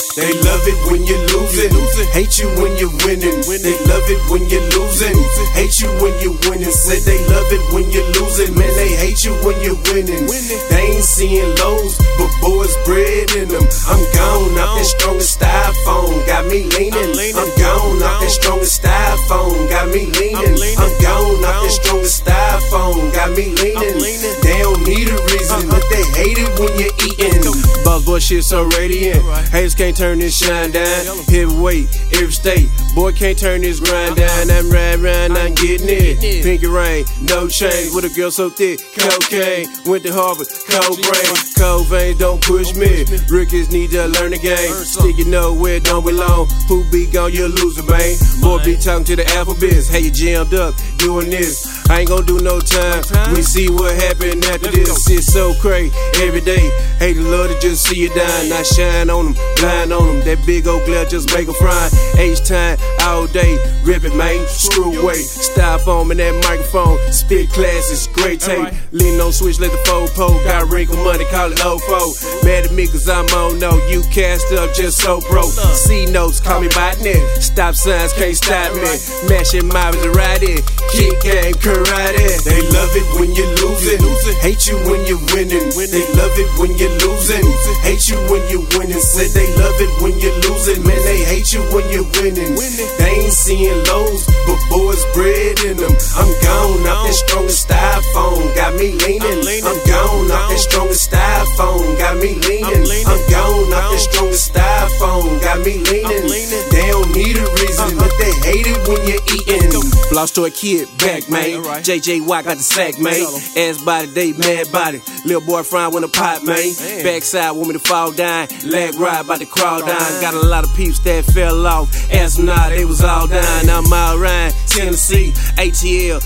They love it when you're losing, hate you when you're winning. They love it when you're losing, hate you when you're winning. Said they love it when you're losing, man, they hate you when you're winning. They ain't seeing lows, but boys bread in them. I'm gone off that strongest styrofoam, got me leaning. I'm gone off that strongest styrofoam, got me leaning. I'm gone off that strongest styrofoam, got me leaning. They don't need a reason, but they hate it when you're eating. Boss boy shit so radiant, haters can't turn this shine down. Heavyweight, every state, boy can't turn this grind down. I'm riding around, I'm getting it. Pinky rain, no change, with a girl so thick, cocaine. Went to Harvard, cold brain, cold veins, don't push me. Rookies need to learn the game. Sticky nowhere, don't belong. Who be gone, you're a loser, man. Boy be talking to the alphabets. Hey, you jammed up, doing this. I ain't gon' do no time. We see what happened after this. It's so crazy every day. Hate the love to just see you dying. I shine on them, blind on them. That big old glare just make them fry. H-time all day. Rip it, man. Screw away. Styrofoam in that microphone. Spit classes, great tape. Lean on switch, let the phone pole. Got wrinkle money, call it OFO. Mad at me cause I'm on no. You cast up just so broke. C notes, call me botnet. Stop signs, can't stop me. Mashing mobs to ride it. Kick game, karate. They love it when you're losing, hate you when you're winning. They love it when you're losing, hate you when you're winning. Said they love it when you're losing, man, they hate you when you're winning. They ain't seeing lows, but boys bread in them. I'm gone off that strongest styrofoam, got me leaning. I'm gone off that strongest styrofoam, got me leaning. I'm gone off that strongest styrofoam, got me leaning. They don't need a reason, but they hate it when you're eating. Lost to a kid, back, man. JJ Watt got the sack, man. Ass body, they mad body. Little boy frying with a pot, man. Backside want me to fall down. Leg ride, about to crawl down. Got a lot of peeps that fell off. Ask them now, they was all down. I'm all around Tennessee, ATL,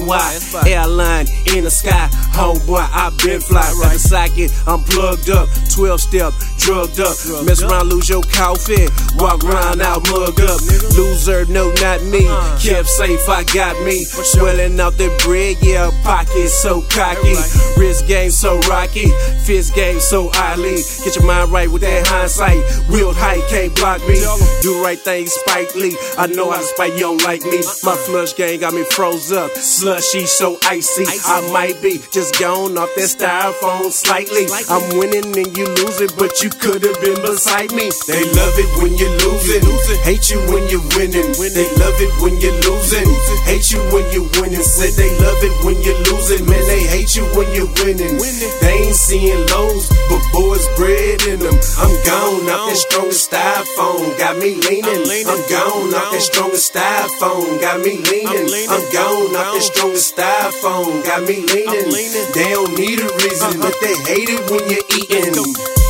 NY, airline in the sky. Homeboy, I been fly. Right socket, I'm plugged up. 12-step, drugged up. Mess around, lose your coffee. Walk around out, mugged up. Loser, no, not me. Kept safe, I got me. Swelling out the bread, yeah, pocket so cocky. Wrist game so rocky, fist game so oddly. Get your mind right with that hindsight. Real height can't block me. Do right thing, Spike Lee. I know how to spike, you don't like me. My flush game got me froze up. Slushy so icy. I might be just gone off that styrofoam slightly. I'm winning and you losing, but you could have been beside me. They love it when you're losing, hate you when you're winning. They love it when you're losing, hate you when you're winning. Said they love it when you're losing, man, they hate you when you're winning. They ain't seeing lows, but boys bread in them. I'm gone off that strongest styrofoam, got me leaning. I'm gone off that strongest styrofoam, got me leaning. I'm gone off that strongest styrofoam, got me leaning. They don't need a reason, but they hate it when you're eating.